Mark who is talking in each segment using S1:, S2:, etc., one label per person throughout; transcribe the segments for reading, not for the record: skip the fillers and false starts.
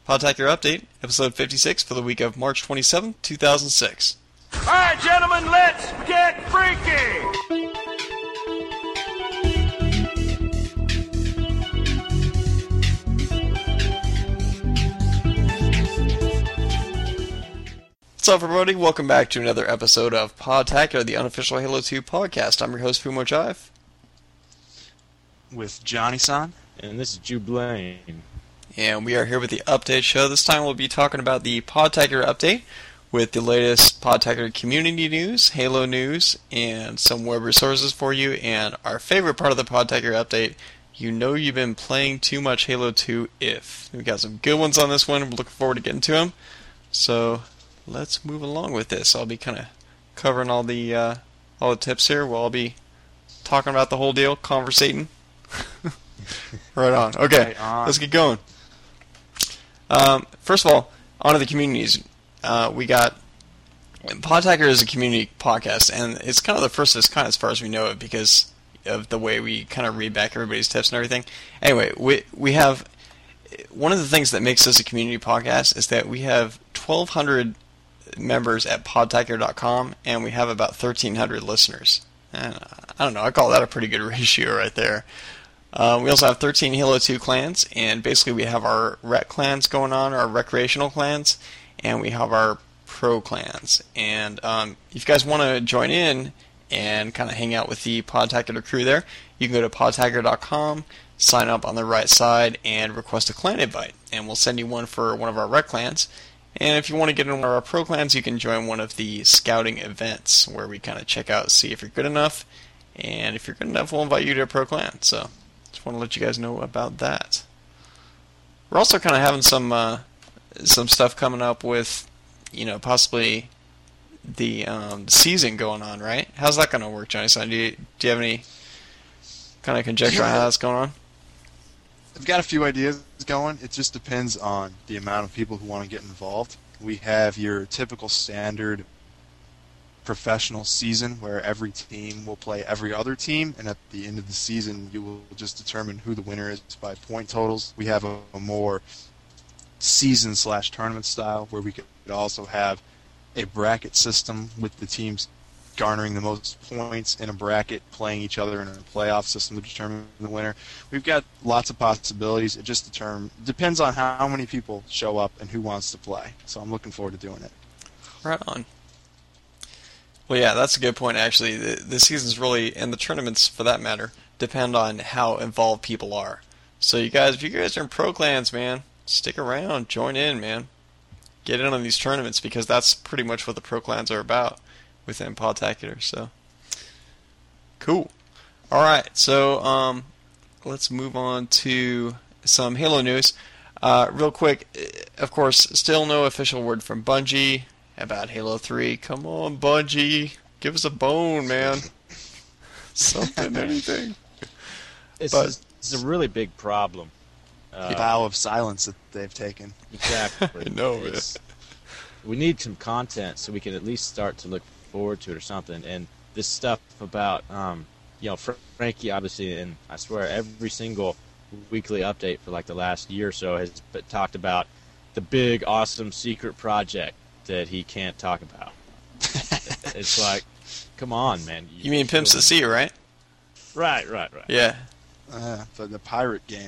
S1: Podtacular Update, episode 56 for the week of March 27th, 2006.
S2: Alright, gentlemen, let's get freaky!
S1: What's up, everybody? Welcome back to another episode of Podtacular, the unofficial Halo 2 podcast. I'm your host, Fumo Jive.
S3: With Johnny-san.
S4: And this is Jude Blaine.
S1: And we are here with the update show. This time we'll be talking about the Podtacular update with the latest Podtacular community news, Halo news, and some web resources for you. And our favorite part of the Podtacular update, you know you've been playing too much Halo 2 if. We got some good ones on this one. We're looking forward to getting to them. So let's move along with this. I'll be kind of covering all the tips here. We'll all be talking about the whole deal, conversating. Right on. Okay,
S3: right on.
S1: Let's get going. First of all, on to the communities. We got Podtacular is a community podcast, and it's kind of the first that's kind of as far as we know it because of the way we kind of read back everybody's tips and everything. Anyway, we have one of the things that makes this a community podcast is that we have 1,200 members at podtacular.com, and we have about 1,300 listeners. And I don't know, I call that a pretty good ratio right there. We also have 13 Halo 2 clans, and basically we have our rec clans going on, our recreational clans, and we have our pro clans. And if you guys want to join in and kind of hang out with the Podtacular crew there, you can go to podtacular.com, sign up on the right side, and request a clan invite. And we'll send you one for one of our rec clans. And if you want to get in one of our pro clans, you can join one of the scouting events where we kind of check out, see if you're good enough. And if you're good enough, we'll invite you to a pro clan. So just want to let you guys know about that. We're also kind of having some stuff coming up with, possibly the season going on, right? How's that going to work, Johnny? Do you have any kind of conjecture on how that's going on?
S3: I've got a few ideas going. It just depends on the amount of people who want to get involved. We have your typical standard professional season where every team will play every other team, and at the end of the season you will just determine who the winner is by point totals. We have a more season/tournament style where we could also have a bracket system with the teams garnering the most points in a bracket, playing each other in a playoff system to determine the winner. We've got lots of possibilities. It just depends on how many people show up and who wants to play. So I'm looking forward to doing it.
S1: Right on. Well, yeah, that's a good point, actually. The seasons really, and the tournaments for that matter, depend on how involved people are. So if you guys are in pro clans, man, stick around, join in, man. Get in on these tournaments because that's pretty much what the pro clans are about within Podtacular. So, cool. All right, so let's move on to some Halo news. Real quick, of course, still no official word from Bungie about Halo 3. Come on, Bungie. Give us a bone, man. Something, anything.
S4: It's a really big problem.
S3: The vow of silence that they've taken.
S4: Exactly.
S1: I know, man.
S4: We need some content so we can at least start to look forward to it or something. And this stuff about, Frankie, obviously, and I swear every single weekly update for like the last year or so has talked about the big, awesome secret project that he can't talk about. It's like, come on, man.
S1: You mean Pimps the Sea, right?
S4: Right.
S1: Yeah.
S3: The pirate game.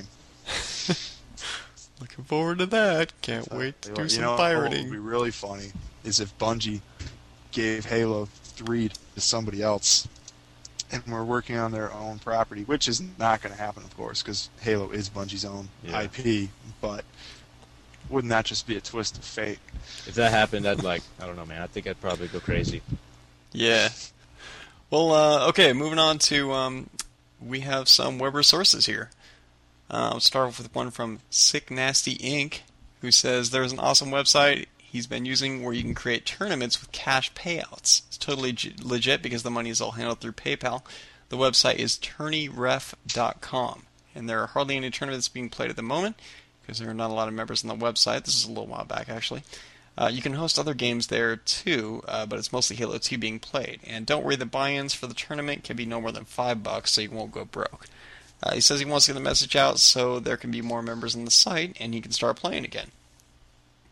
S1: Looking forward to that. Can't wait to do some pirating.
S3: What would be really funny is if Bungie gave Halo 3 to somebody else and we're working on their own property, which is not going to happen, of course, because Halo is Bungie's own IP, but wouldn't that just be a twist of fate?
S4: If that happened, I don't know, man. I think I'd probably go crazy.
S1: Yeah. Well, okay, moving on to, we have some web resources here. I'll start off with one from Sick Nasty Inc., who says there's an awesome website he's been using where you can create tournaments with cash payouts. It's totally legit because the money is all handled through PayPal. The website is tourneyref.com, and there are hardly any tournaments being played at the moment because there are not a lot of members on the website. This is a little while back, actually. You can host other games there too, but it's mostly Halo 2 being played. And don't worry, the buy-ins for the tournament can be no more than $5, so you won't go broke. He says he wants to get the message out so there can be more members on the site and he can start playing again.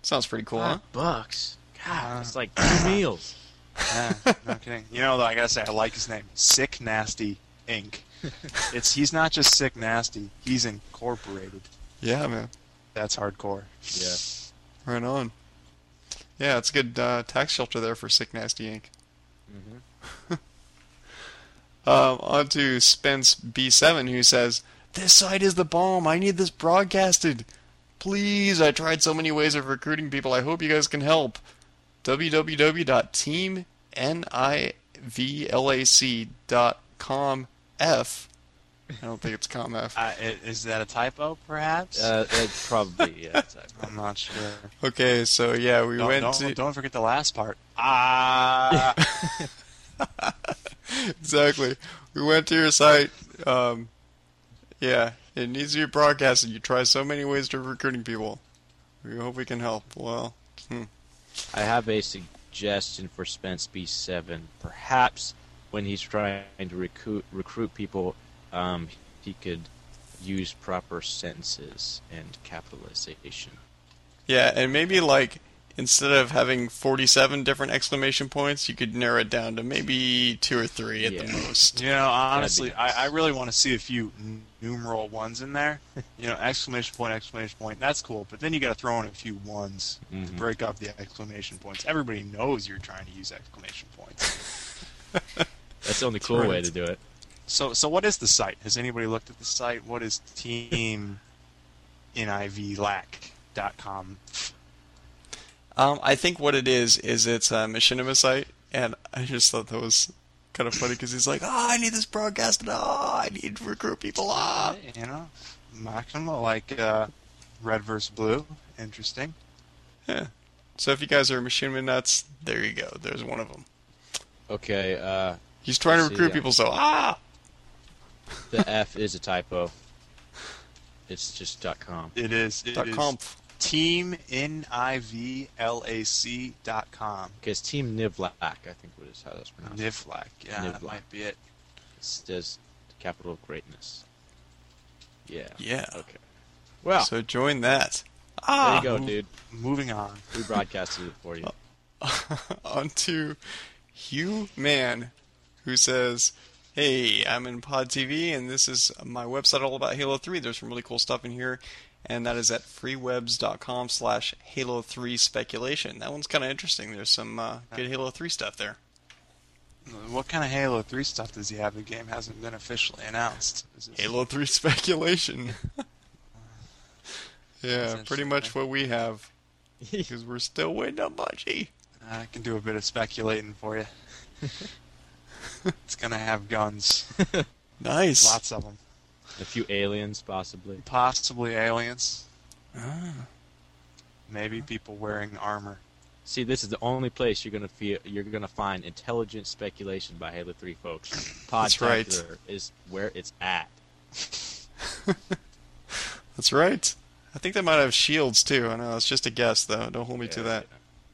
S1: Sounds pretty cool, huh?
S4: $5. God, it's like 2 meals.
S3: Yeah, no kidding. You know, though, I gotta say, I like his name. Sick Nasty Inc. He's not just Sick Nasty. He's incorporated.
S1: Yeah, man.
S3: That's hardcore.
S4: Yeah.
S1: Right on. Yeah, it's a good tax shelter there for Sick Nasty Inc.
S4: Mm-hmm.
S1: On to Spence B7, who says, "This site is the bomb. I need this broadcasted. Please, I tried so many ways of recruiting people. I hope you guys can help. www.teamnivlac.com/F." I don't think it's ComF.
S3: Is that a typo, perhaps?
S4: It's probably, yeah.
S3: I'm not sure.
S1: Okay, so yeah, we
S3: Don't forget the last part.
S1: Exactly. We went to your site. Yeah, it needs to be broadcasted. You try so many ways of recruiting people. We hope we can help. Well,
S4: I have a suggestion for Spence B7. Perhaps when he's trying to recruit people, he could use proper sentences and capitalization.
S1: yeah, and maybe like instead of having 47 different exclamation points, you could narrow it down to maybe 2 or 3 at the most.
S3: You know, honestly,
S4: That'd be nice.
S3: I really want to see a few numeral ones in there. You know, exclamation point, that's cool. But then you got to throw in a few ones to break up the exclamation points. Everybody knows you're trying to use exclamation points.
S4: That's the only cool way to do it.
S3: So what is the site? Has anybody looked at the site? What is teamnivlac.com?
S1: I think what it is it's a machinima site, and I just thought that was kind of funny because he's like, I need this broadcasted. I need to recruit people.
S3: You know, Machinima, like red versus blue. Interesting.
S1: Yeah. So if you guys are machinima nuts, there you go. There's one of them.
S4: Okay,
S1: He's trying to
S4: let's see,
S1: recruit people, so
S4: the F is a typo. It's just .com.
S3: It is.
S1: .conf.
S3: teamnivlac.com.
S4: Okay, it's Team Nivlac, I think is how that's pronounced.
S3: Nivlac, yeah, that
S4: Nivlac.
S3: might be it.
S4: It's just the capital of greatness. Yeah.
S1: Yeah.
S4: Okay. Well,
S1: So join that.
S4: there you go, dude.
S3: Moving on.
S4: We broadcasted it for you.
S1: On to Hugh Mann, who says, "Hey, I'm in Pod TV, and this is my website all about Halo 3. There's some really cool stuff in here, and that is at freewebs.com/Halo 3 speculation. That one's kind of interesting. There's some good Halo 3 stuff there.
S3: What kind of Halo 3 stuff does he have? The game hasn't been officially announced. Is this-
S1: Halo 3 speculation. Yeah,
S3: That's
S1: pretty much what we have, because we're still waiting on Bungie.
S3: I can do a bit of speculating for you. It's gonna have guns.
S1: Nice.
S3: Lots of them.
S4: A few aliens, possibly.
S3: Possibly aliens. Maybe people wearing armor.
S4: See, this is the only place you're gonna find intelligent speculation by Halo 3 folks.
S1: That's right.
S4: Podtacular is where it's at.
S1: That's right. I think they might have shields, too. I know, it's just a guess, though. Don't hold me to that.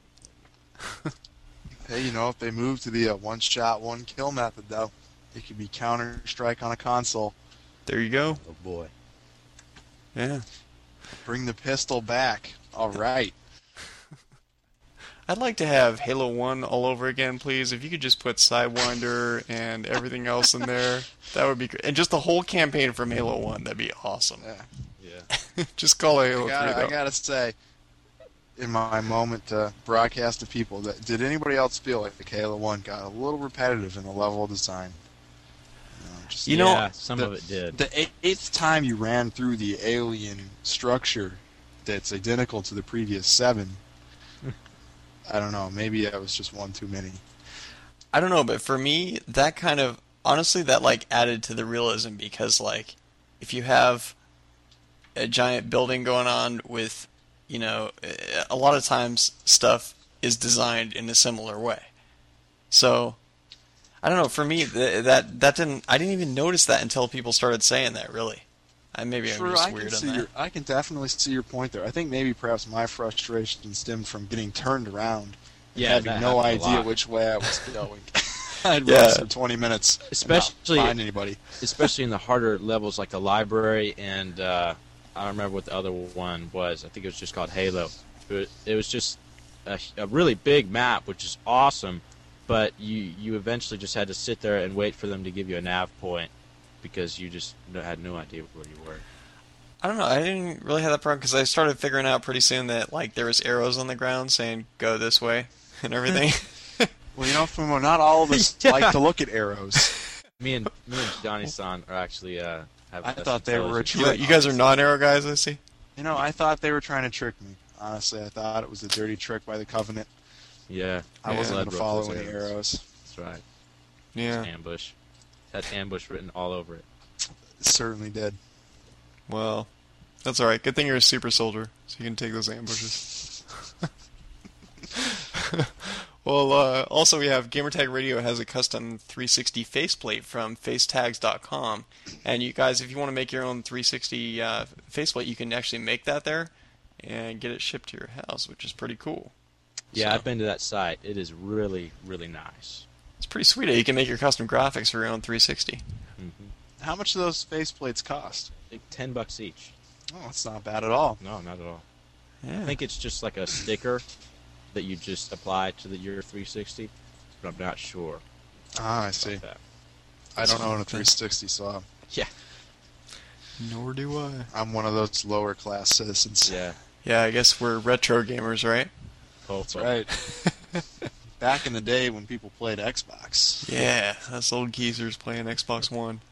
S3: Hey, you know, if they move to the one-shot, one-kill method, though, it could be Counter-Strike on a console.
S1: There you go.
S4: Oh boy.
S1: Yeah.
S3: Bring the pistol back. All right.
S1: I'd like to have Halo 1 all over again, please. If you could just put Sidewinder and everything else in there, that would be great. And just the whole campaign from Halo 1, that'd be awesome.
S3: Yeah.
S1: Just call it Halo 3, though.
S3: I gotta say, in my moment to broadcast to people, that did anybody else feel like the Halo 1 got a little repetitive in the level design?
S1: You know,
S4: yeah, some of it did.
S3: The eighth time you ran through the alien structure that's identical to the previous 7, I don't know, maybe that was just one too many.
S1: I don't know, but for me, that kind of, honestly, that, like, added to the realism, because, like, if you have a giant building going on with, you know, a lot of times stuff is designed in a similar way. So, I don't know, for me, that didn't, I didn't even notice that until people started saying that, really. Maybe I'm just weird on that.
S3: I can definitely see your point there. I think maybe perhaps my frustration stemmed from getting turned around and having no idea which way I was going. I'd run for 20 minutes
S4: especially
S3: and not find anybody.
S4: Especially in the harder levels like the library and I don't remember what the other one was. I think it was just called Halo. It was just a really big map, which is awesome, but you eventually just had to sit there and wait for them to give you a nav point because you just had no idea where you were.
S1: I don't know. I didn't really have that problem because I started figuring out pretty soon that like there was arrows on the ground saying "go this way" and everything.
S3: Well, Fumo, not all of us
S4: Yeah.
S3: like to look at arrows.
S4: Me and Johnny-san are actually have.
S3: I
S4: best
S3: thought they were a
S4: intelligence.
S3: trick.
S1: You guys are non-arrow guys, I see.
S3: I thought they were trying to trick me. Honestly, I thought it was a dirty trick by the Covenant.
S4: Yeah,
S3: I wasn't
S4: Blood
S3: going to
S4: wrote
S3: follow
S4: those
S3: any arrows.
S4: That's right.
S1: Yeah.
S4: Ambush. Had ambush written all over it.
S3: It certainly did.
S1: Well, that's all right. Good thing you're a super soldier, so you can take those ambushes. Well, also we have Gamertag Radio has a custom 360 faceplate from facetags.com, and you guys, if you want to make your own 360 faceplate, you can actually make that there and get it shipped to your house, which is pretty cool.
S4: Yeah,
S1: So,
S4: I've been to that site. It is really, really nice.
S1: it's pretty sweet. You can make your custom graphics for your own 360.
S3: How much do those faceplates cost?
S4: Like $10 each.
S3: Oh, that's not bad at all.
S4: No, not at all.
S1: Yeah.
S4: I think it's just like a sticker that you just apply to your 360, but I'm not sure
S3: Ah, I see.
S4: about that.
S3: I don't own a 360, so
S4: Yeah.
S1: Nor do I.
S3: I'm one of those lower class citizens.
S4: Yeah.
S1: Yeah, I guess we're retro gamers, right?
S3: That's right. Back in the day when people played Xbox.
S1: Yeah, us old geezers playing Xbox One.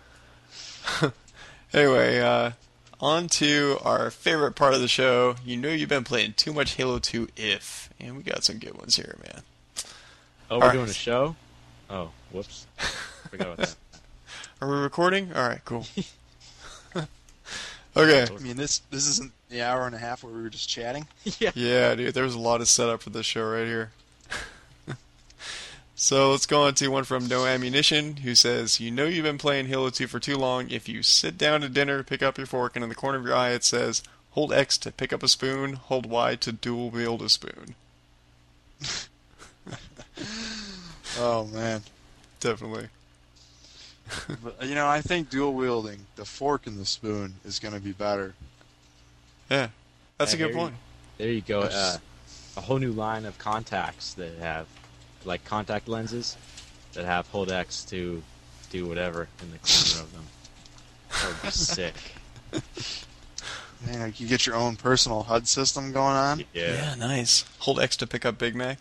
S1: Anyway, on to our favorite part of the show. You know you've been playing too much Halo 2 if. And we got some good ones here, man.
S4: Oh, we're
S1: All right.
S4: doing a show? Oh, whoops. Forgot about that.
S1: Are we recording? Alright, cool. Okay.
S3: I mean, this isn't the hour and a half where we were just chatting.
S4: Yeah.
S1: Yeah, dude, there was a lot of setup for this show right here. So let's go on to one from No Ammunition, who says, you know you've been playing Halo 2 for too long. If you sit down to dinner, pick up your fork, and in the corner of your eye it says, hold X to pick up a spoon, hold Y to dual wield a spoon.
S3: Oh man.
S1: Definitely.
S3: But, I think dual wielding, the fork and the spoon, is going to be better.
S1: Yeah, that's a
S4: Yeah,
S1: good point.
S4: There you go. A whole new line of contacts that have, like, contact lenses that have hold X to do whatever in the corner of them. That would be sick.
S3: Man, you get your own personal HUD system going on.
S4: Yeah.
S1: Nice. Hold X to pick up Big Mac.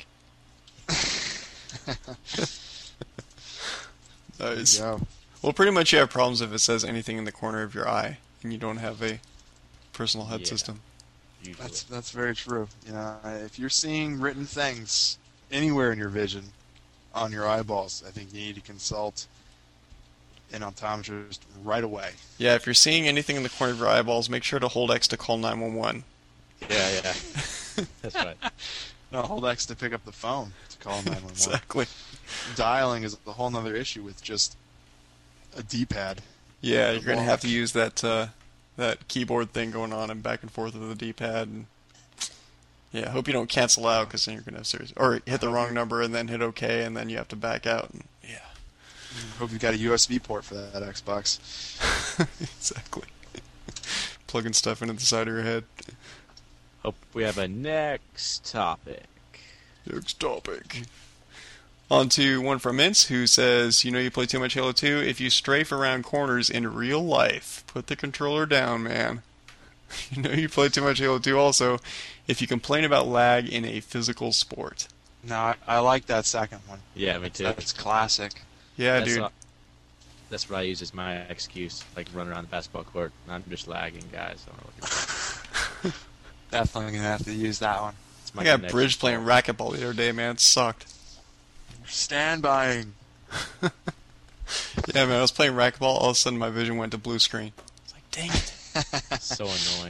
S1: Nice.
S3: Yeah.
S1: Well, pretty much you have problems if it says anything in the corner of your eye and you don't have a personal HUD
S4: Yeah.
S1: system.
S4: Usually.
S3: That's very true. If you're seeing written things anywhere in your vision on your eyeballs, I think you need to consult an optometrist right away.
S1: Yeah, if you're seeing anything in the corner of your eyeballs, make sure to hold X to call 911.
S4: Yeah. That's right.
S3: No, hold X to pick up the phone to call 911.
S1: Exactly.
S3: Dialing is a whole nother issue with just a D-pad.
S1: Yeah, you're going to have to
S3: Block.
S1: use that keyboard thing going on and back and forth with the D-pad. And yeah, hope you don't cancel out because then you're going to have serious... Or hit the wrong number and then hit OK and then you have to back out. And, yeah.
S3: Hope you've got a USB port for that Xbox.
S1: Exactly. Plugging stuff into the side of your head.
S4: Hope we have a next topic.
S1: Next topic. On to one from Mince, who says, you know you play too much Halo 2. If you strafe around corners in real life, put the controller down, man. You know you play too much Halo 2 also. If you complain about lag in a physical sport.
S3: No, I like that second one.
S4: Yeah, me too.
S3: That's classic.
S1: Yeah,
S4: That's
S1: dude.
S4: That's what I use as my excuse, like run around the basketball court. I'm just lagging, guys. I don't know what to do.
S3: Definitely going to have to use that one.
S4: It's my
S1: I got
S4: connection
S1: bridge playing
S4: fault.
S1: racquetball the other day, man. It sucked.
S3: Stand by.
S1: Yeah, man, I was playing racquetball. All of a sudden, my vision went to blue screen. I was like, dang it.
S4: So annoying.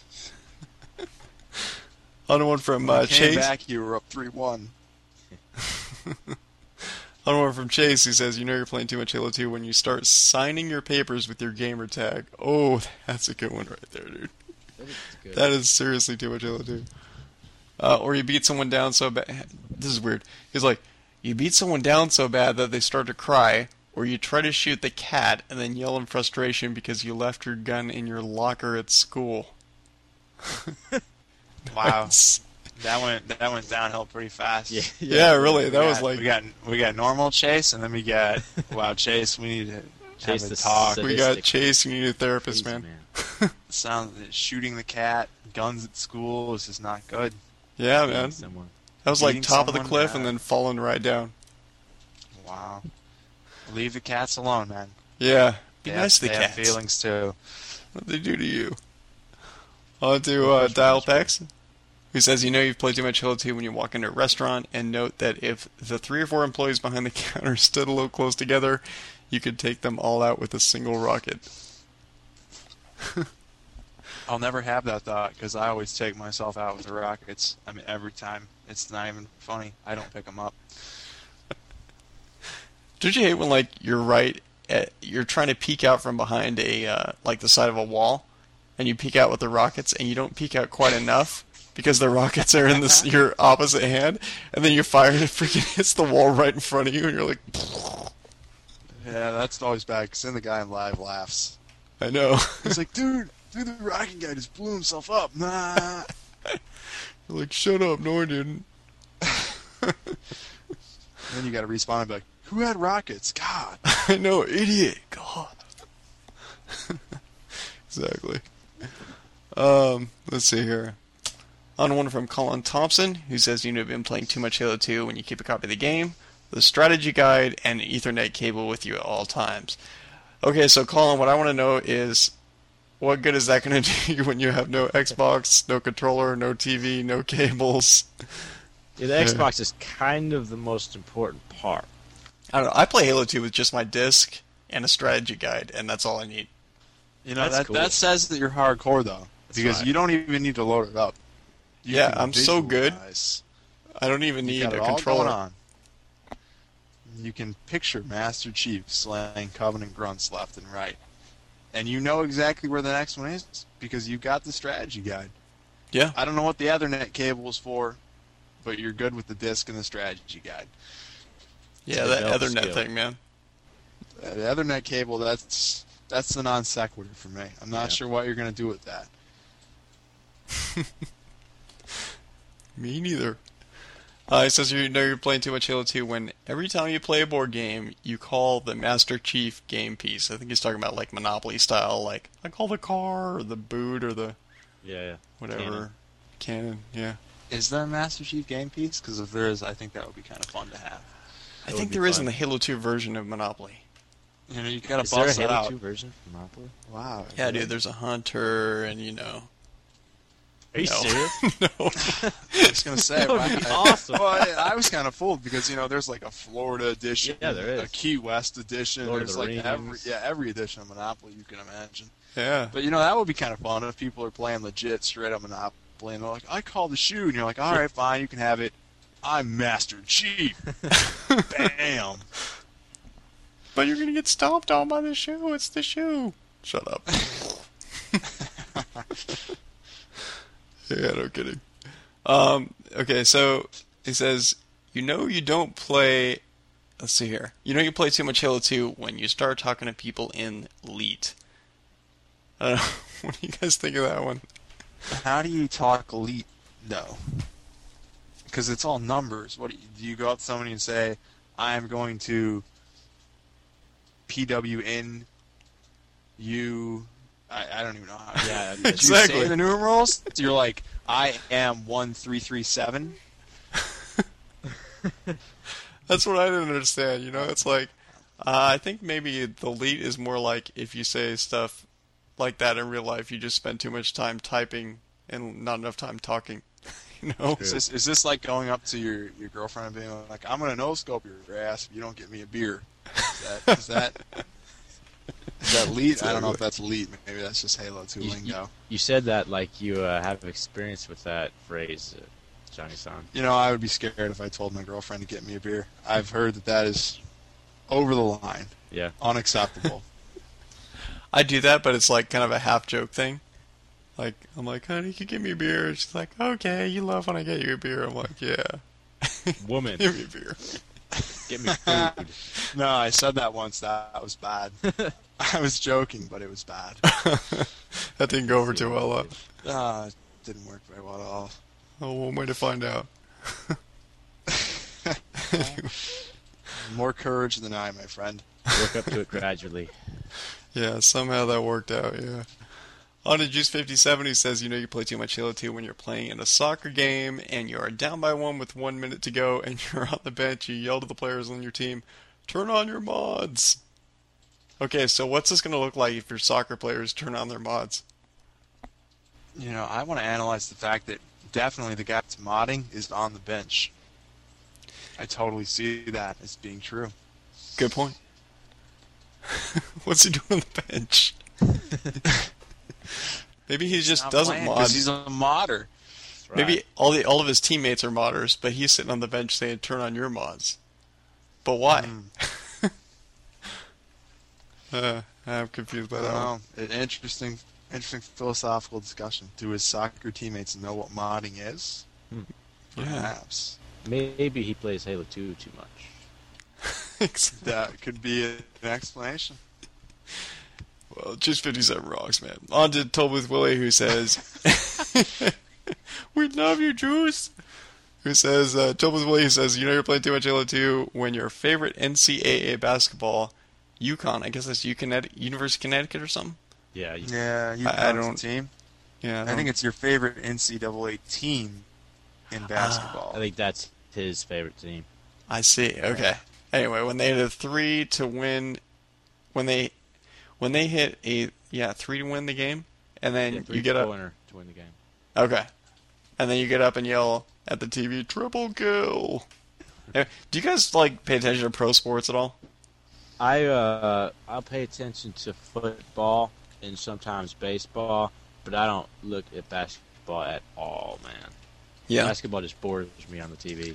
S1: On to one from
S3: When you came
S1: Chase.
S3: back, you were up 3-1.
S1: On one from Chase, he says, you know you're playing too much Halo 2 when you start signing your papers with your gamer tag. Oh, that's a good one right there, dude.
S4: That is good.
S1: That is seriously too much Halo 2. Or you beat someone down so bad. This is weird. He's like, you beat someone down so bad that they start to cry, or you try to shoot the cat and then yell in frustration because you left your gun in your locker at school.
S3: Wow. That went downhill pretty fast.
S1: Yeah, really. That was like
S3: we got normal Chase, and then we got wow Chase. We need to
S4: Chase
S3: have
S4: the
S3: a talk.
S4: sick.
S1: we got Chase. We need a therapist,
S4: Crazy,
S1: man.
S3: Sound shooting the cat, guns at school. This is not good.
S1: Yeah,
S4: Beating
S1: man.
S4: someone.
S1: That was like
S3: Beating
S1: top of the
S3: someone,
S1: cliff
S3: yeah.
S1: and then falling right down.
S3: Wow. Leave the cats alone, man.
S1: Yeah. Be
S3: They
S1: nice to
S3: have,
S1: the
S3: they have
S1: cats.
S3: feelings too.
S1: What they do to you? On to Dial Pex, who says, you know you've played too much Halo 2 when you walk into a restaurant, and note that if the 3 or 4 employees behind the counter stood a little close together, you could take them all out with a single rocket.
S3: I'll never have that thought because I always take myself out with the rockets. I mean, every time. It's not even funny. I don't pick them up.
S1: Don't you hate when, like, you're trying to peek out from behind like the side of a wall, and you peek out with the rockets, and you don't peek out quite enough because the rockets are in your opposite hand, and then you fire and it freaking hits the wall right in front of you, and you're like,
S3: Yeah, that's always bad because then the guy in live laughs.
S1: I know.
S3: He's like, dude, the rocket guy just blew himself up. Nah.
S1: You're like, shut up, no I didn't.
S3: Then you got to respawn and be like, who had rockets? God.
S1: I know, idiot. God. Exactly. Let's see here. On one from Colin Thompson, who says you've been playing too much Halo 2 when you keep a copy of the game, the strategy guide, and an Ethernet cable with you at all times. Okay, so Colin, what I want to know is, what good is that going to do you when you have no Xbox, no controller, no TV, no cables?
S4: Yeah, the Xbox is kind of the most important part.
S1: I don't know. I play Halo 2 with just my disc and a strategy guide, and that's all I need.
S3: You know,
S4: That's cool.
S3: that says that you're hardcore, though. Because
S4: right.
S3: you don't even need to load it up. You
S1: Yeah,
S3: can
S1: I'm so good.
S3: visualize.
S1: I don't even
S3: You
S1: need
S3: got
S1: a
S3: it all
S1: controller.
S3: going on. You can picture Master Chief slaying Covenant grunts left and right. And you know exactly where the next one is because you got the strategy guide.
S1: Yeah.
S3: I don't know what the Ethernet cable is for, but you're good with the disc and the strategy guide.
S1: Yeah,
S4: It's
S1: that
S4: developed
S1: Ethernet
S4: skill.
S1: thing, man.
S3: The Ethernet cable, that's the non sequitur for me. I'm not
S4: Yeah.
S3: sure what you're going to do with that.
S1: Me neither. It says you know you're playing too much Halo 2 when every time you play a board game, you call the Master Chief game piece. I think he's talking about like Monopoly style, like I call the car or the boot or the
S4: Yeah.
S1: whatever cannon. Yeah,
S3: Is there a Master Chief game piece? Because if there is, I think that would be kind of fun to have.
S1: I
S4: That
S1: think
S4: would be
S1: there is
S4: fun.
S1: in the Halo 2 version of Monopoly.
S3: You know, you gotta
S4: Is there a
S3: bust that
S4: Halo
S3: out.
S4: 2 version of Monopoly?
S3: Wow.
S1: Yeah, dude. There's a hunter, and you know.
S4: Are you
S1: No.
S4: serious?
S1: No.
S3: I was gonna say,
S4: That would be
S3: wow.
S4: awesome.
S3: Well, I was kind of fooled because there's like a Florida edition,
S4: Yeah, there is.
S3: a Key West edition.
S4: Lord of
S3: there's
S4: the
S3: like
S4: Rings.
S3: every edition of Monopoly you can imagine.
S1: Yeah.
S3: But that would be kind of fun if people are playing legit straight up Monopoly and they're like, I call the shoe, and you're like, all right, fine, you can have it. I'm Master Chief. Bam.
S1: But you're gonna get stomped on by the shoe. It's the shoe. Shut up. Yeah, no kidding. Okay, so he says, you know you don't play. Let's see here. You know you play too much Halo 2 when you start talking to people in Elite. I don't know. What do you guys think of that one?
S3: How do you talk elite, though? Because it's all numbers. What do you go up to somebody and say, I am going to PWN you? I don't even know how.
S4: Yeah,
S3: Do you
S1: exactly.
S3: say the numerals? You're like, I am 1337.
S1: That's what I didn't understand. You know, it's like, I think maybe the Elite is more like if you say stuff like that in real life, you just spend too much time typing and not enough time talking. You know?
S3: Is this like going up to your girlfriend and being like, I'm gonna no scope your ass if you don't get me a beer? Is that elite? I don't know if that's elite. Maybe that's just Halo 2 lingo.
S4: You said that like you have experience with that phrase, Johnny-san.
S3: I would be scared if I told my girlfriend to get me a beer. I've heard that is over the line,
S4: Yeah.
S3: unacceptable.
S1: I do that, but it's like kind of a half joke thing. Like, I'm like, honey, you can give me a beer. And she's like, okay, you love when I get you a beer. I'm like, yeah.
S4: Woman,
S1: Give me a beer.
S4: get me food.
S3: No, I said that once. That was bad. I was joking, but it was bad.
S1: That didn't go over too well.
S3: didn't work very well at all.
S1: Oh, one way to find out.
S3: More courage than I, my friend.
S4: Work up to it gradually.
S1: Yeah, somehow that worked out, yeah. On to Juice 57, he says, you play too much Halo 2 when you're playing in a soccer game and you are down by 1 with 1 minute to go and you're on the bench. You yell to the players on your team, turn on your mods. Okay, so what's this going to look like if your soccer players turn on their mods?
S3: I want to analyze the fact that definitely the guy that's modding is on the bench. I totally see that as being true.
S1: Good point. What's he doing on the bench? Maybe he just doesn't mod.
S3: Because he's a modder.
S4: Right.
S1: Maybe all of his teammates are modders, but he's sitting on the bench saying, turn on your mods. But why? I'm confused by that one.
S3: An interesting philosophical discussion. Do his soccer teammates know what modding is? Perhaps.
S4: Maybe he plays Halo 2 too much.
S3: That could be an explanation.
S1: Well, just 57 rocks, man. On to Told with Willie, who says, we love you, Juice. Who says, Told with Willie, who says, you're playing too much Halo 2 when your favorite NCAA basketball, UConn, I guess that's University of Connecticut or something?
S4: Yeah.
S3: I don't team.
S1: Yeah,
S3: I think it's your favorite NCAA team in basketball.
S4: I think that's his favorite team.
S1: I see. Okay. Anyway, when they hit a 3 to win, when they hit a 3 to win the game, and then you get up
S4: to win the game.
S1: Okay, and then you get up and yell at the TV, triple kill. Do you guys pay attention to pro sports at all?
S4: I'll pay attention to football and sometimes baseball, but I don't look at basketball at all, man.
S1: Yeah,
S4: basketball just bores me on the TV.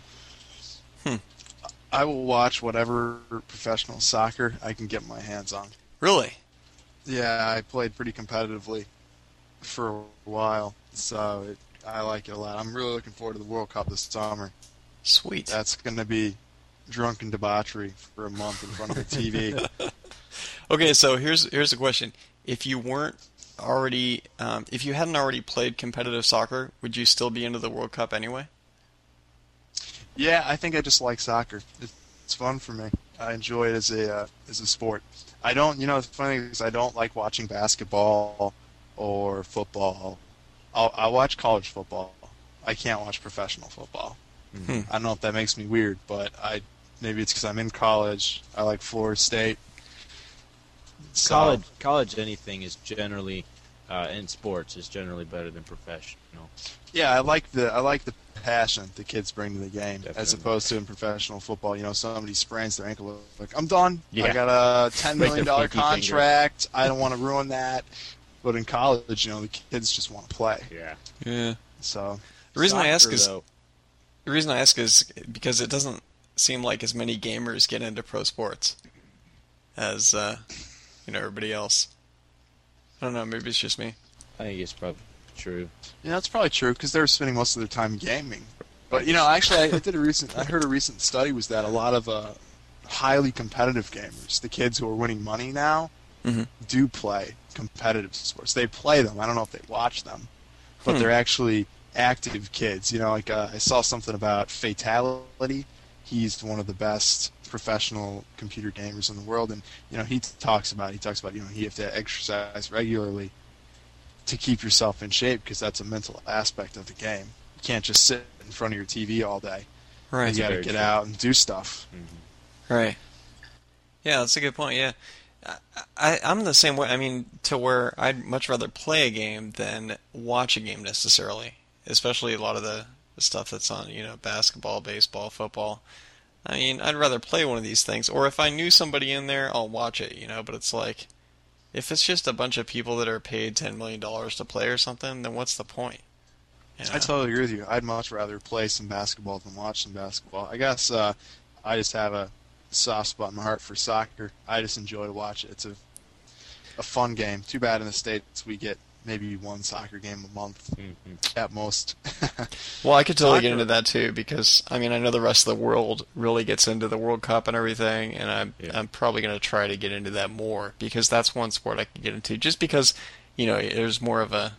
S3: I will watch whatever professional soccer I can get my hands on.
S1: Really?
S3: Yeah, I played pretty competitively for a while, so I like it a lot. I'm really looking forward to the World Cup this summer.
S1: Sweet.
S3: That's going to be drunken debauchery for a month in front of the TV.
S1: Okay, so here's the question: if you if you hadn't already played competitive soccer, would you still be into the World Cup anyway?
S3: Yeah, I think I just like soccer. It's fun for me. I enjoy it as a sport. I don't, the funny thing is I don't like watching basketball or football. I'll watch college football. I can't watch professional football. I don't know if that makes me weird, but maybe it's because I'm in college. I like Florida State. So,
S4: college anything is generally in sports is generally better than professional.
S3: Yeah, I like the passion the kids bring to the game,
S4: Definitely.
S3: as opposed to in professional football. Somebody sprains their ankle, like, I'm done.
S4: Yeah.
S3: I got a $10 million
S4: pinky
S3: contract. I don't want to ruin that. But in college, the kids just want to play.
S1: Yeah.
S3: So
S1: the reason I ask
S4: Soccer,
S1: is because it doesn't seem like as many gamers get into pro sports as everybody else. I don't know. Maybe it's just me.
S4: I think it's probably true.
S3: yeah, that's probably true because they're spending most of their time gaming. But actually, I heard a recent study was that a lot of highly competitive gamers, the kids who are winning money now, do play competitive sports. They play them. I don't know if they watch them, but they're actually active kids. I saw something about Fatality. He's one of the best professional computer gamers in the world, and he talks about you have to exercise regularly to keep yourself in shape because that's a mental aspect of the game. You can't just sit in front of your TV all day.
S1: Right.
S3: You got to
S4: very
S3: get
S4: true.
S3: out and do stuff.
S1: Right. Yeah, that's a good point. Yeah, I'm the same way. I mean, to where I'd much rather play a game than watch a game necessarily, especially a lot of the stuff that's on, basketball, baseball, football. I mean, I'd rather play one of these things, or if I knew somebody in there, I'll watch it, but it's like, if it's just a bunch of people that are paid $10 million to play or something, then what's the point?
S3: I totally agree with you. I'd much rather play some basketball than watch some basketball. I guess I just have a soft spot in my heart for soccer. I just enjoy to watch it. It's a fun game. Too bad in the States we get maybe one soccer game a month at most.
S1: Well, I could totally get
S3: Soccer.
S1: into that too because I know the rest of the world really gets into the World Cup and everything, and I'm probably going to try to get into that more because that's one sport I can get into just because there's more of a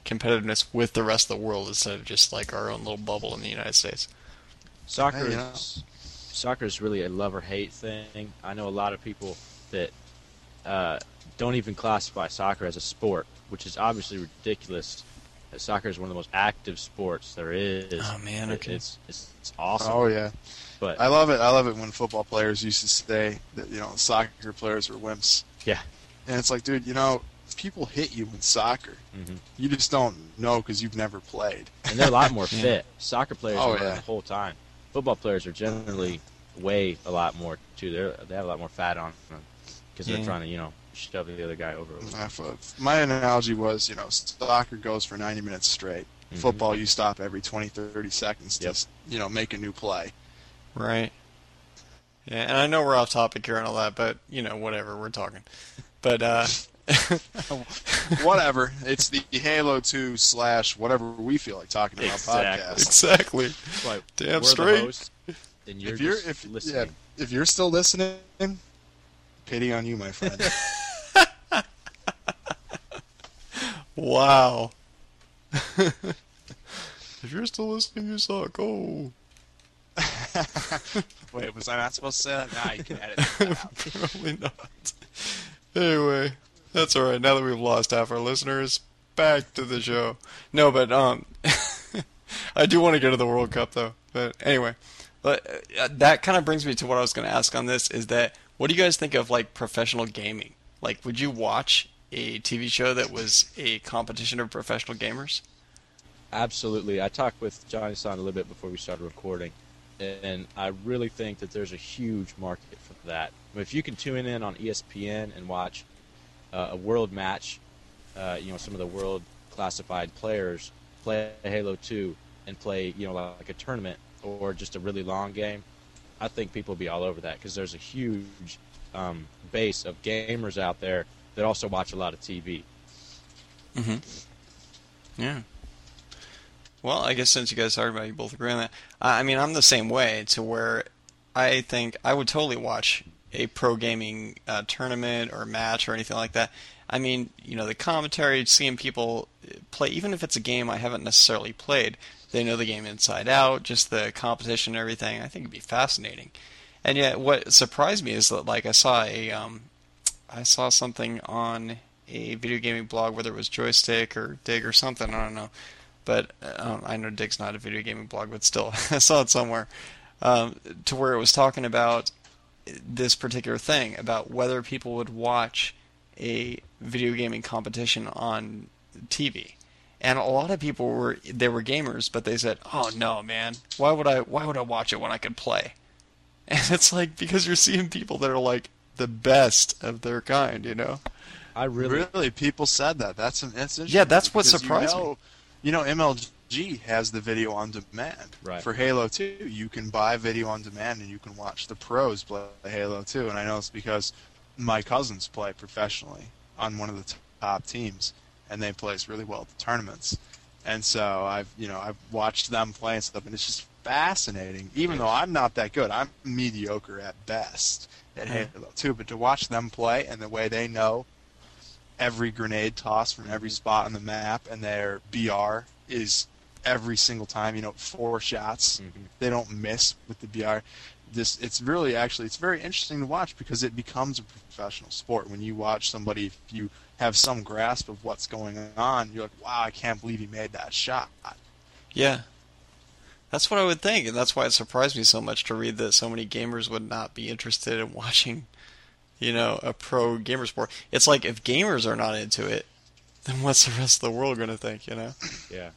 S1: competitiveness with the rest of the world instead of just like our own little bubble in the United States.
S4: Soccer
S3: Hey, yeah.
S4: soccer is really a love or hate thing. I know a lot of people that don't even classify soccer as a sport, which is obviously ridiculous. Soccer is one of the most active sports there is.
S1: Oh, man, okay.
S4: It's awesome.
S3: Oh yeah,
S4: But
S3: I love it. I love it when football players used to say that soccer players were wimps,
S4: yeah,
S3: and it's like, dude, people hit you in soccer.
S4: hmm
S3: You just don't know because you've never played.
S4: and they're a lot more fit. Soccer players
S3: Oh,
S4: are running
S3: yeah.
S4: the whole time. Football players are generally weigh a lot more too. They have a lot more fat on them because they're
S1: Yeah.
S4: trying to shove the other guy over.
S3: My analogy was, soccer goes for 90 minutes straight.
S4: Mhm.
S3: Football, you stop every 20, 30 seconds to,
S4: Yep.
S3: make a new play.
S1: Right. Yeah, and I know we're off topic here and all that, but whatever, we're talking. But
S3: Whatever. It's the Halo 2 / whatever we feel like talking about
S4: Exactly.
S3: podcast.
S1: exactly.
S4: That's why
S1: Damn
S4: we're
S1: straight.
S4: The host, and you're just listening.
S3: Yeah, if you're still listening, pity on you, my friend.
S1: Wow. If you're still listening, you suck. Oh.
S3: Wait, was I not supposed to say that? Nah, you can edit that out.
S1: Probably not. Anyway, that's all right. Now that we've lost half our listeners, back to the show. No, but I do want to go to the World Cup though. But anyway, that kind of brings me to what I was going to ask on this. Is that what do you guys think of like professional gaming? Like, would you watch a TV show that was a competition of professional gamers?
S4: Absolutely. I talked with Johnny San a little bit before we started recording, and I really think that there's a huge market for that. I mean, if you can tune in on ESPN and watch a world match, some of the world classified players play Halo 2 and play, like a tournament or just a really long game, I think people will be all over that because there's a huge base of gamers out there that also watch a lot of TV.
S1: Mm-hmm. Yeah. Well, I guess since you guys talked about it, you both agree on that. I mean, I'm the same way to where I think I would totally watch a pro gaming tournament or match or anything like that. I mean, the commentary, seeing people play, even if it's a game I haven't necessarily played, they know the game inside out, just the competition and everything. I think it'd be fascinating. And yet, what surprised me is that, like, I saw something on a video gaming blog, whether it was Joystick or Dig or something, I don't know. But I know Dig's not a video gaming blog, but still, I saw it somewhere, to where it was talking about this particular thing, about whether people would watch a video gaming competition on TV. And a lot of people were gamers, but they said, "Oh no, man, why would I watch it when I could play?" And it's like, because you're seeing people that are like the best of their kind,
S4: I really
S3: People said that. That's interesting.
S1: Yeah, that's what
S3: because
S1: surprised me.
S3: MLG has the video on demand.
S4: Right.
S3: For Halo 2, you can buy video on demand and you can watch the pros play Halo 2. And I know it's because my cousins play professionally on one of the top teams, and they place really well at the tournaments. And so I've watched them play and stuff, and it's just fascinating. Even though I'm not that good, I'm mediocre at best at Halo 2. But to watch them play and the way they know every grenade toss from every spot on the map, and their BR is every single time, 4 shots.
S4: Mm-hmm.
S3: They don't miss with the BR. It's very interesting to watch because it becomes a professional sport. When you watch somebody, if you have some grasp of what's going on, you're like, wow, I can't believe he made that shot.
S1: Yeah. That's what I would think, and that's why it surprised me so much to read that so many gamers would not be interested in watching, a pro gamer sport. It's like, if gamers are not into it, then what's the rest of the world going to think,
S4: Yeah.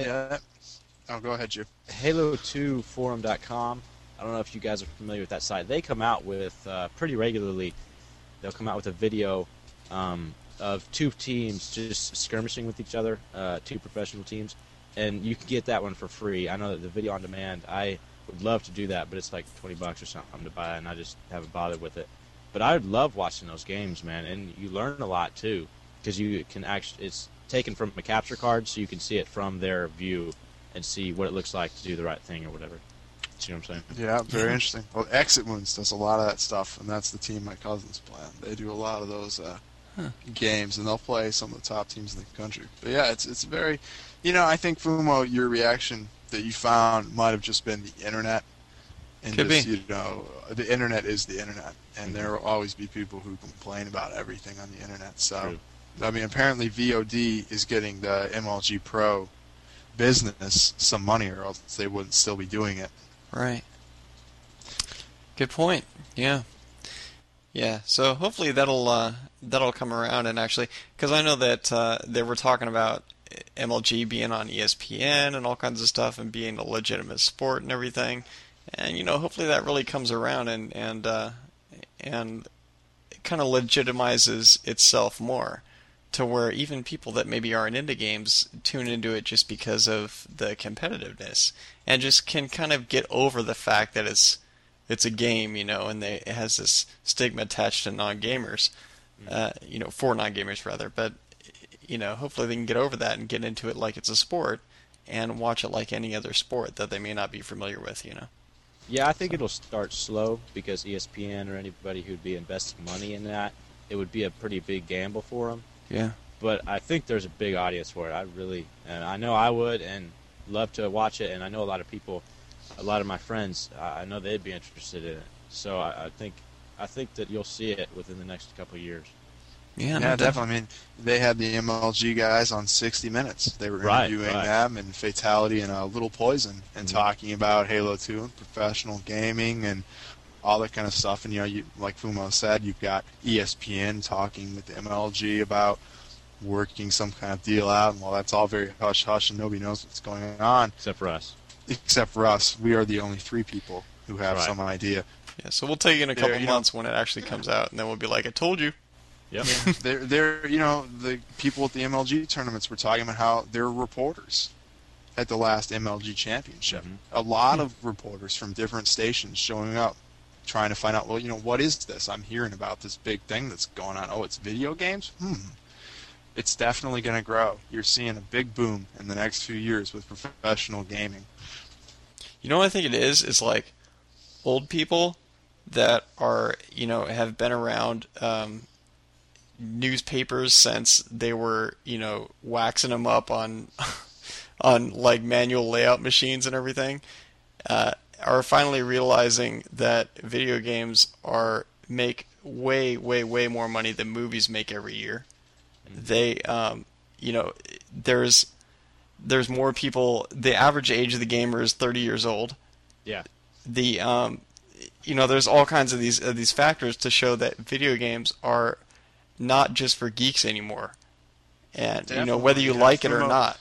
S3: Oh, go ahead, Jeff.
S4: Halo2forum.com. I don't know if you guys are familiar with that site. They come out with, pretty regularly, they'll come out with a video of 2 teams just skirmishing with each other, 2 professional teams, and you can get that one for free. I know that the video on demand, I would love to do that, but it's like $20 or something to buy, and I just haven't bothered with it. But I would love watching those games, man, and you learn a lot too, because you can actually, it's taken from a capture card, so you can see it from their view and see what it looks like to do the right thing or whatever. See what I'm saying?
S3: Yeah, very interesting. Well, Exit Wounds does a lot of that stuff, and that's the team my cousins play on. They do a lot of those games, and they'll play some of the top teams in the country. But yeah, it's very, I think Fumo, your reaction that you found might have just been the internet, and
S1: Could
S3: just
S1: be.
S3: the internet is the internet, and there will always be people who complain about everything on the internet. So,
S4: True.
S3: I mean, apparently VOD is getting the MLG Pro business some money, or else they wouldn't still be doing it.
S1: Right. Good point. Yeah. Yeah. So hopefully that'll come around, and actually, because I know that they were talking about MLG being on ESPN and all kinds of stuff, and being a legitimate sport and everything, and hopefully that really comes around and kind of legitimizes itself more, to where even people that maybe aren't into games tune into it just because of the competitiveness, and just can kind of get over the fact that it's a game, and it has this stigma attached to non-gamers, for non-gamers rather. But hopefully they can get over that and get into it like it's a sport, and watch it like any other sport that they may not be familiar with.
S4: Yeah, I think it'll start slow because ESPN or anybody who'd be investing money in that, it would be a pretty big gamble for them.
S1: Yeah.
S4: But I think there's a big audience for it. And I know I would and love to watch it, and I know a lot of people, a lot of my friends, I know they'd be interested in it. So I think that you'll see it within the next couple of years.
S1: Yeah.
S3: Yeah, definitely. I mean, they had the MLG guys on 60 Minutes. They were interviewing them and Fatality and Little Poison, and talking about Halo 2 and professional gaming and all that kind of stuff. And you like Fumo said, you've got ESPN talking with the MLG about working some kind of deal out. And while that's all very hush hush and nobody knows what's going on,
S4: Except for us.
S3: we are the only 3 people who have some idea.
S1: Yeah. So we'll tell you in a couple
S3: There,
S1: months when it actually comes out, and then we'll be like, I told you.
S4: Yep.
S3: They're the people at the MLG tournaments were talking about how they're reporters at the last MLG championship. A lot of reporters from different stations showing up, trying to find out, well, what is this? I'm hearing about this big thing that's going on. Oh, it's video games? It's definitely going to grow. You're seeing a big boom in the next few years with professional gaming.
S1: You know what I think it is? It's like old people that are, have been around newspapers since they were, waxing them up on on like manual layout machines and everything, are finally realizing that video games make way, way, way more money than movies make every year. They, there's more people. The average age of the gamer is 30 years old.
S4: Yeah.
S1: There's all kinds of these factors to show that video games are not just for geeks anymore, and
S3: Definitely.
S1: whether you like it or not,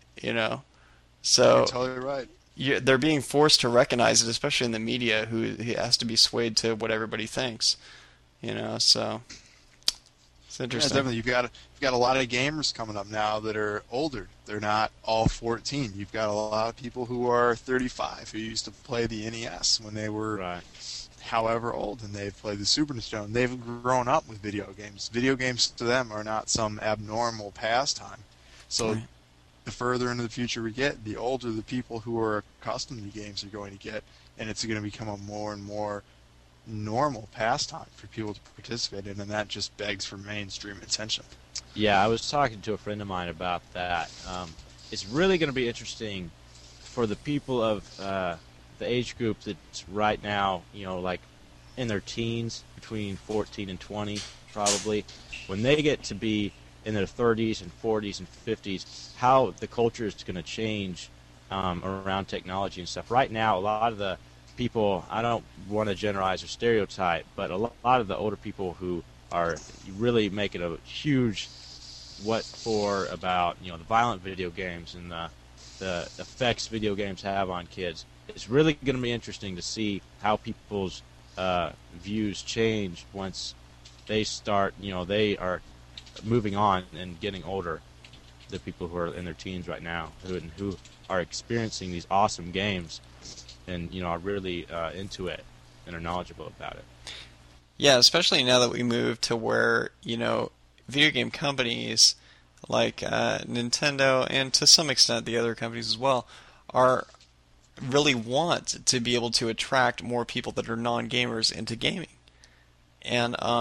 S1: so
S3: You're totally right.
S1: they're being forced to recognize it, especially in the media, who has to be swayed to what everybody thinks, so it's
S3: Yeah,
S1: interesting.
S3: definitely. You've got a lot of gamers coming up now that are older. They're not all 14. You've got a lot of people who are 35 who used to play the NES when they were however old, and they've played the Super Nintendo. And they've grown up with video games. Video games to them are not some abnormal pastime. So
S1: Right.
S3: the further into the future we get, the older the people who are accustomed to games are going to get, and it's going to become a more and more normal pastime for people to participate in, and that just begs for mainstream attention.
S4: Yeah, I was talking to a friend of mine about that. It's really going to be interesting for the people of the age group that's right now, like in their teens, between 14 and 20, probably, when they get to be in their 30s and 40s and 50s, how the culture is going to change around technology and stuff. Right now, a lot of the people, I don't want to generalize or stereotype, but a lot of the older people who are really making a huge what for about the violent video games and the effects video games have on kids. It's really going to be interesting to see how people's views change once they start, they are moving on and getting older. The people who are in their teens right now, who are experiencing these awesome games, and are really into it and are knowledgeable about it.
S1: Yeah, especially now that we move to where, video game companies like Nintendo, and to some extent the other companies as well, really want to be able to attract more people that are non-gamers into gaming. And,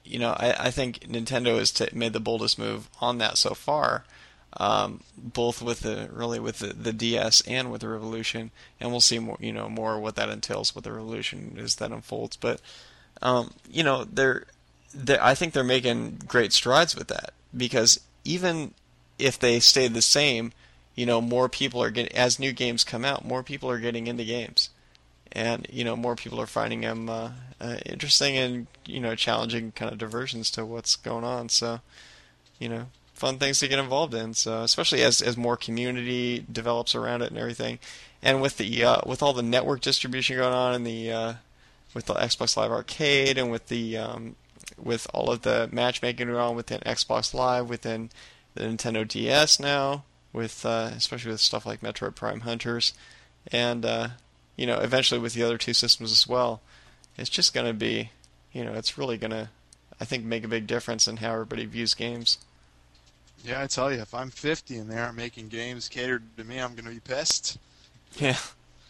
S1: I think Nintendo has made the boldest move on that so far, both with the DS and with the Revolution, and we'll see more what that entails, what the Revolution as that unfolds. But I think they're making great strides with that, because even if they stay the same, more people are getting, as new games come out, more people are getting into games, and more people are finding them interesting and challenging kind of diversions to what's going on. So fun things to get involved in. So especially as more community develops around it and everything, and with the with all the network distribution going on, and the with the Xbox Live Arcade, and with the with all of the matchmaking going on within Xbox Live, within the Nintendo DS now, with especially with stuff like Metroid Prime Hunters, and eventually with the other two systems as well. It's just going to be, it's really going to, I think, make a big difference in how everybody views games.
S3: Yeah, I tell you, if I'm 50 and they aren't making games catered to me, I'm going to be pissed.
S1: Yeah,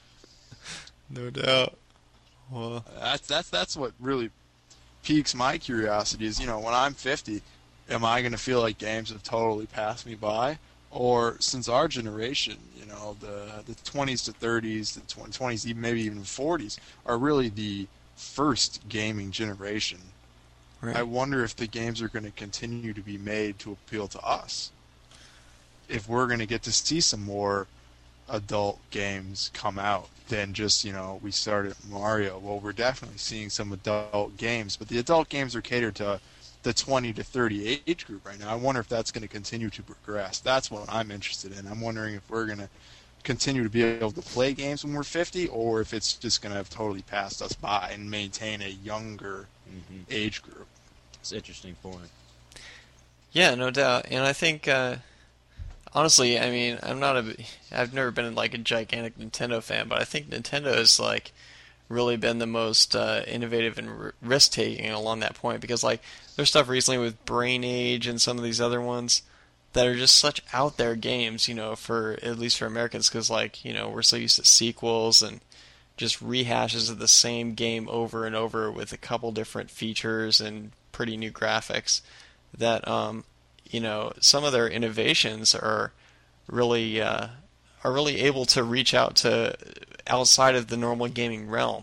S1: no doubt. Well,
S3: that's what really piques my curiosity is, when I'm 50, am I going to feel like games have totally passed me by? Or since our generation, the 20s to 30s, the 20s, maybe even 40s, are really the first gaming generation.
S1: right.
S3: I wonder if the games are going to continue to be made to appeal to us. If we're going to get to see some more adult games come out than just, we started Mario. Well, we're definitely seeing some adult games, but the adult games are catered to the 20 to 30 age group right now. I wonder if that's going to continue to progress. That's what I'm interested in. I'm wondering if we're going to continue to be able to play games when we're 50, or if it's just going to have totally passed us by and maintain a younger age group.
S4: It's an interesting point.
S1: Yeah, no doubt. And I think, honestly, I mean, I've never been like a gigantic Nintendo fan, but I think Nintendo has like really been the most innovative and risk-taking along that point, because like there's stuff recently with Brain Age and some of these other ones that are just such out there games, for at least for Americans, because like we're so used to sequels and just rehashes of the same game over and over with a couple different features and pretty new graphics, that some of their innovations are really able to reach out to outside of the normal gaming realm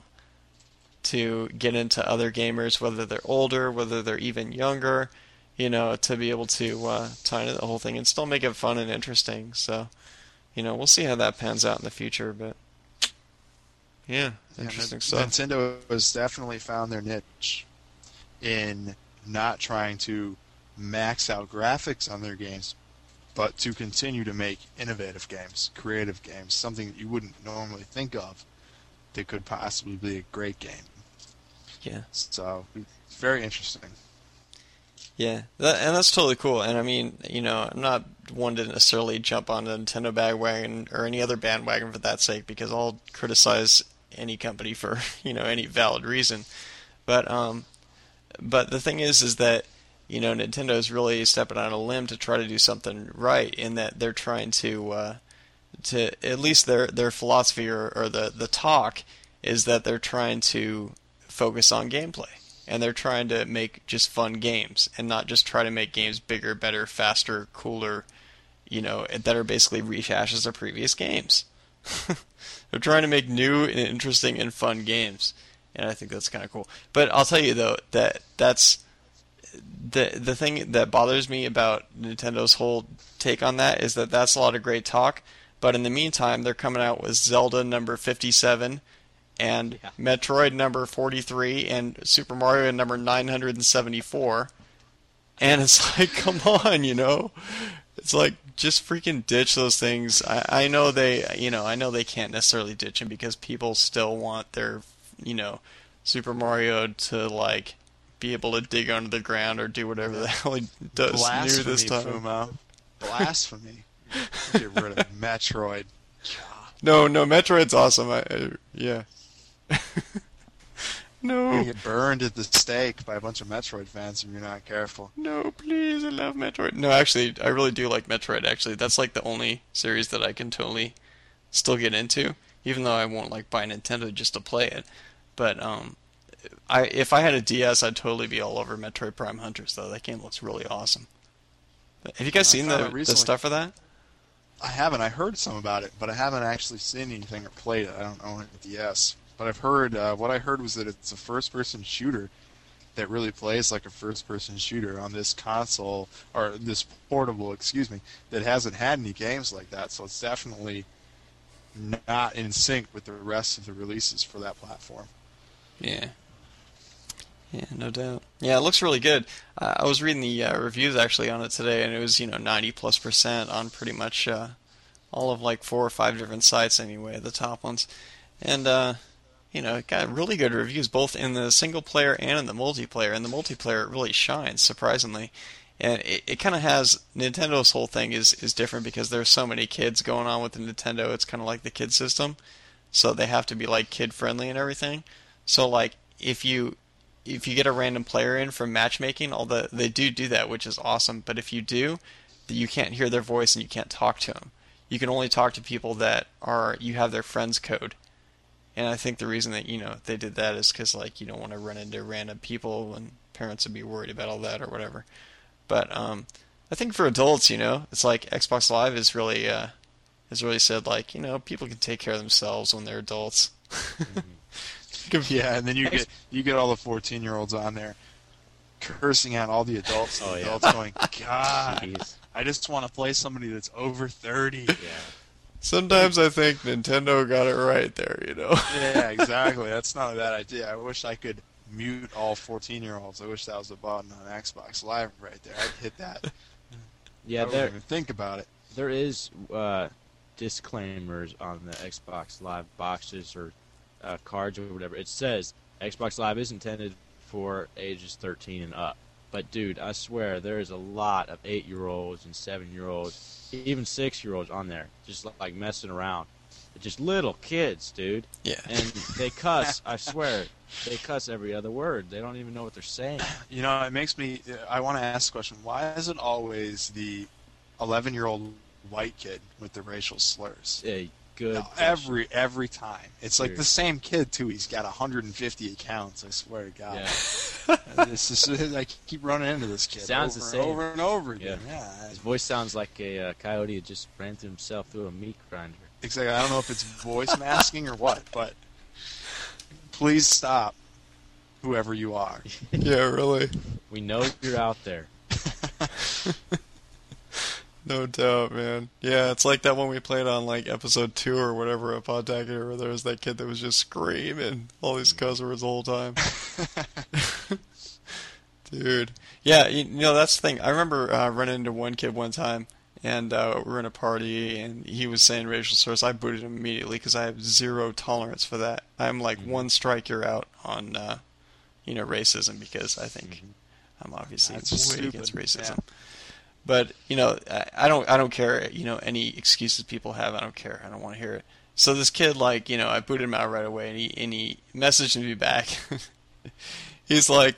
S1: to get into other gamers, whether they're older, whether they're even younger, to be able to tie into the whole thing and still make it fun and interesting. So, we'll see how that pans out in the future, but yeah, interesting stuff.
S3: Nintendo has definitely found their niche in not trying to max out graphics on their games, but to continue to make innovative games, creative games, something that you wouldn't normally think of that could possibly be a great game.
S1: Yeah.
S3: So, it's very interesting.
S1: Yeah, and that's totally cool. And I mean, I'm not one to necessarily jump on the Nintendo bandwagon or any other bandwagon for that sake, because I'll criticize any company for any valid reason. But the thing is that Nintendo is really stepping on a limb to try to do something right, in that they're trying to at least their philosophy or the talk is that they're trying to focus on gameplay. And they're trying to make just fun games, and not just try to make games bigger, better, faster, cooler, that are basically rehashes of previous games. They're trying to make new and interesting and fun games, and I think that's kind of cool. But I'll tell you though that's the thing that bothers me about Nintendo's whole take on that is that that's a lot of great talk, but in the meantime they're coming out with Zelda number 57. And Metroid number 43 and Super Mario number 974, and it's like, come on, it's like, just freaking ditch those things. I know they can't necessarily ditch them, because people still want their Super Mario to like be able to dig under the ground or do whatever the hell he does new this time.
S3: Fumo. Blasphemy. Get rid of Metroid.
S1: No, Metroid's awesome. Yeah. No.
S3: You get burned at the stake by a bunch of Metroid fans if you're not careful.
S1: No, please, I love Metroid. No, actually, I really do like Metroid, actually. That's like the only series that I can totally still get into, even though I won't like buy Nintendo just to play it. But if I had a DS, I'd totally be all over Metroid Prime Hunters, though. That game looks really awesome. Have you guys seen the stuff for that?
S3: I haven't. I heard some about it, but I haven't actually seen anything or played it. I don't own a DS. But I've heard, what I heard was that it's a first-person shooter that really plays like a first-person shooter on this console, or this portable, excuse me, that hasn't had any games like that. So it's definitely not in sync with the rest of the releases for that platform.
S1: Yeah. Yeah, no doubt. Yeah, it looks really good. I was reading the reviews actually on it today, and it was 90+% on pretty much all of like 4 or 5 different sites anyway, the top ones, and it got really good reviews both in the single player and in the multiplayer. And the multiplayer really shines surprisingly, and it kind of has Nintendo's whole thing is different because there's so many kids going on with the Nintendo. It's kind of like the kid system, so they have to be like kid friendly and everything. So like if you get a random player in from matchmaking, they do that, which is awesome. But if you do, you can't hear their voice and you can't talk to them. You can only talk to people that you have their friends code. And I think the reason that they did that is because like you don't want to run into random people and parents would be worried about all that or whatever. But I think for adults, it's like Xbox Live has really said like people can take care of themselves when they're adults.
S3: Yeah, and then you get all the 14-year-olds on there cursing at all the adults. And the adults going, God, jeez. I just want to play somebody that's over 30.
S4: Yeah.
S1: Sometimes I think Nintendo got it right there,
S3: Yeah, exactly. That's not a bad idea. I wish I could mute all 14-year-olds. I wish that was a button on Xbox Live right there. I'd hit that.
S4: Yeah,
S3: I wouldn't even think about it.
S4: There is disclaimers on the Xbox Live boxes or cards or whatever. It says Xbox Live is intended for ages 13 and up. But dude, I swear there is a lot of 8-year-olds and 7-year-olds, even 6-year-olds on there, just like messing around. They're just little kids, dude.
S1: Yeah.
S4: And they cuss. I swear, they cuss every other word. They don't even know what they're saying.
S3: It makes me. I want to ask the question: why is it always the 11-year-old white kid with the racial slurs?
S4: Good.
S3: Every time. It's like the same kid too. He's got 150 accounts. I swear to God.
S4: Yeah.
S3: I keep running into this kid.
S4: Sounds the same
S3: over and over again.
S4: Yeah. His voice sounds like a coyote that just ran through himself through a meat grinder.
S3: Exactly. I don't know if it's voice masking or what, but please stop, whoever you are.
S1: Yeah, really.
S4: We know you're out there.
S1: No doubt, man. Yeah, it's like that one we played on like episode 2 or whatever of Podtacular, where there was that kid that was just screaming all these cuss words the whole time. Dude. Yeah, that's the thing. I remember running into one kid one time, and we were in a party, and he was saying racial slurs. I booted him immediately because I have zero tolerance for that. I'm like one strike, you're out on, racism, because I think I'm obviously way against racism. Yeah. But I don't care. Any excuses people have, I don't care. I don't want to hear it. So this kid, like, I booted him out right away, and he messaged me back. He's like,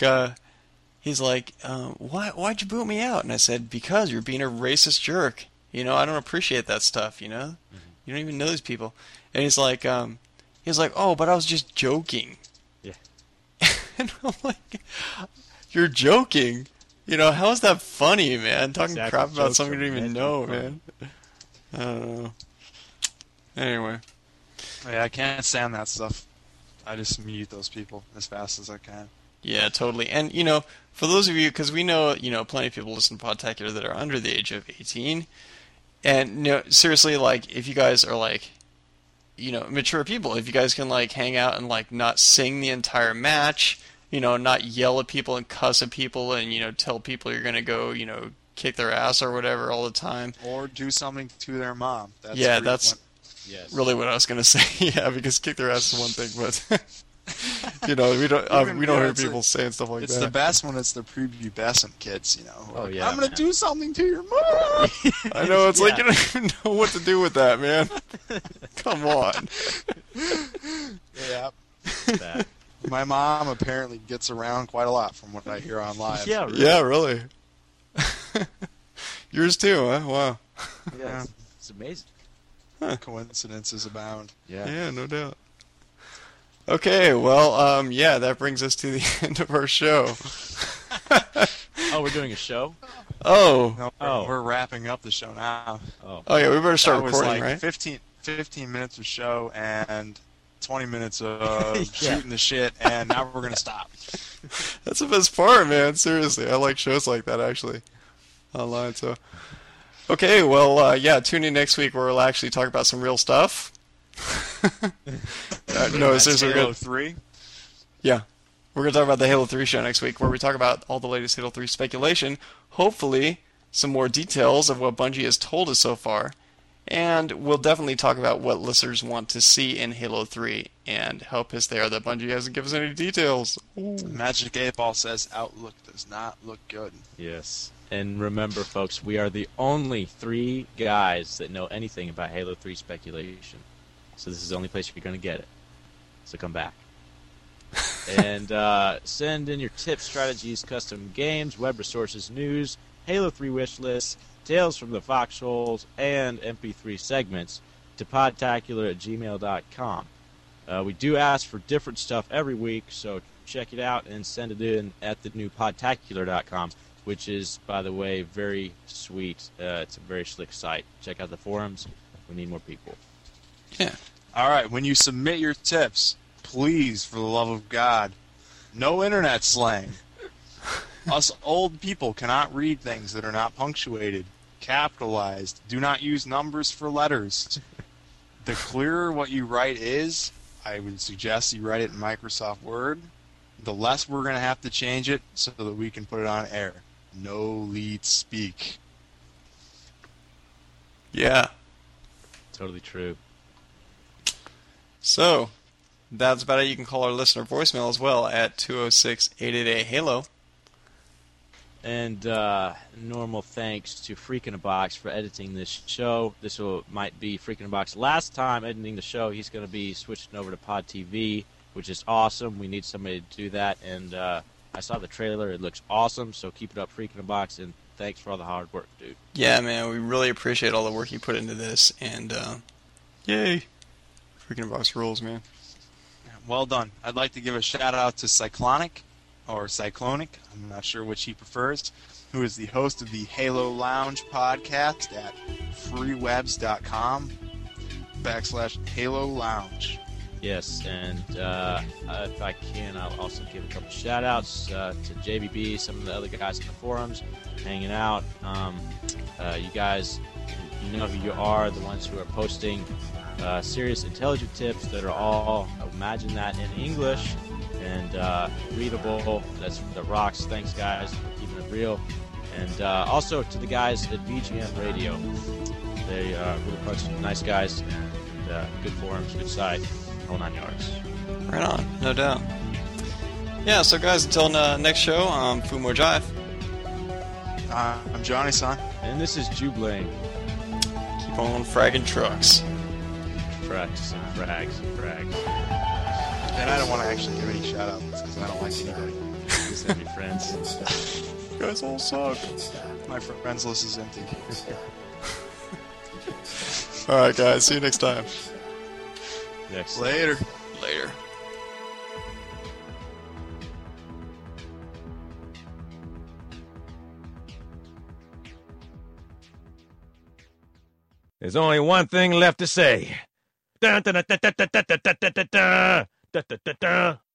S1: why'd you boot me out? And I said, because you're being a racist jerk. I don't appreciate that stuff. You don't even know these people. And he's like, oh, but I was just joking.
S4: Yeah.
S1: And I'm like, you're joking? How is that funny, man? Talking crap about something you don't even know, man. I don't know. Anyway.
S3: Yeah, I can't stand that stuff. I just mute those people as fast as I can.
S1: Yeah, totally. And, for those of you, because we know, plenty of people listen to Podtacular that are under the age of 18. And, seriously, like, if you guys are, like, mature people, if you guys can, like, hang out and, like, not sing the entire match, not yell at people and cuss at people and, tell people you're going to go, kick their ass or whatever all the time.
S3: Or do something to their mom.
S1: That's really what I was going to say. Yeah, because kick their ass is one thing, but... we don't hear people saying stuff like that.
S3: It's the best when it's the prepubescent kids,
S4: Oh, yeah.
S3: I'm going to do something to your mom!
S1: I know, it's like you don't even know what to do with that, man. Come on.
S3: Yeah. Bad. My mom apparently gets around quite a lot from what I hear on live.
S4: Yeah, really.
S1: Yeah, really. Yours too, huh? Wow.
S4: Yeah, it's amazing.
S3: Huh. Coincidences abound.
S1: Yeah, no doubt. Okay, well, yeah, that brings us to the end of our show.
S4: Oh, we're doing a show?
S1: Oh,
S3: No,
S4: Oh.
S3: we're wrapping up the show now.
S4: Oh.
S1: oh yeah, we better start
S3: That was
S1: recording,
S3: like
S1: right?
S3: 15 minutes of show and 20 minutes of
S4: Yeah.
S3: shooting the shit, and now we're going to stop.
S1: That's the best part, man. Seriously, I like shows like that actually online. So, okay, well, yeah, tune in next week where we'll actually talk about some real stuff. No,
S3: That's
S1: seriously, we're
S3: Halo
S1: gonna,
S3: 3.
S1: yeah, we're gonna talk about the Halo 3 show next week, where we talk about all the latest Halo 3 speculation. Hopefully, some more details of what Bungie has told us so far, and we'll definitely talk about what listeners want to see in Halo 3, and how pissed they are that Bungie hasn't given us any details. Ooh.
S3: Magic 8 Ball says Outlook does not look good.
S4: Yes. And remember, folks, we are the only 3 guys that know anything about Halo 3 speculation. So this is the only place you're going to get it. So come back. And send in your tips, strategies, custom games, web resources, news, Halo 3 wish lists, tales from the foxholes, and MP3 segments to podtacular@gmail.com. We do ask for different stuff every week, so check it out and send it in at the new podtacular.com, which is, by the way, very sweet. It's a very slick site. Check out the forums. We need more people.
S1: Yeah.
S3: All right, when you submit your tips, please, for the love of God, no internet slang. Us old people cannot read things that are not punctuated, capitalized. Do not use numbers for letters. The clearer what you write is, I would suggest you write it in Microsoft Word. The less we're going to have to change it so that we can put it on air. No lead speak.
S1: Yeah.
S4: Totally true.
S1: So, that's about it. You can call our listener voicemail as well at 206-888-HALO.
S4: And normal thanks to Freak in a Box for editing this show. This might be Freak in a Box last time editing the show. He's going to be switching over to Pod TV, which is awesome. We need somebody to do that. And I saw the trailer. It looks awesome. So keep it up, Freak in a Box. And thanks for all the hard work, dude.
S1: Yeah, man, we really appreciate all the work you put into this. And, yay. Freaking Box rules, man.
S3: Well done. I'd like to give a shout out to Cyclonic, or Cyclonic, I'm not sure which he prefers, who is the host of the Halo Lounge podcast at freewebs.com/Halo Lounge.
S4: Yes, and if I can, I'll also give a couple shout-outs to JBB, some of the other guys in the forums, hanging out. You guys, you know who you are, the ones who are posting serious, intelligent tips that are all, imagine that, in English and readable. That rocks. Thanks, guys, for keeping it real. And also to the guys at VGM Radio. They are really bunch of nice guys and good forums, good site, whole 9 yards.
S1: Right on, no doubt. Yeah, so guys, until next show, I'm Fumo Jive.
S3: I'm Johnny-san.
S4: And this is Jublane.
S1: Keep on fragging trucks.
S4: Frags and frags and frags.
S3: And I don't want to actually give any shout-outs because I don't like anybody.
S4: Just have your friends.
S1: You guys all suck.
S3: My friends list is empty.
S1: Alright, guys, see you next time.
S4: Next.
S3: Later.
S1: Later.
S5: There's only one thing left to say. Dun, dun, dun, dun, dun, dun, dun, dun, dun, dun, dun, dun, dun, dun, dun.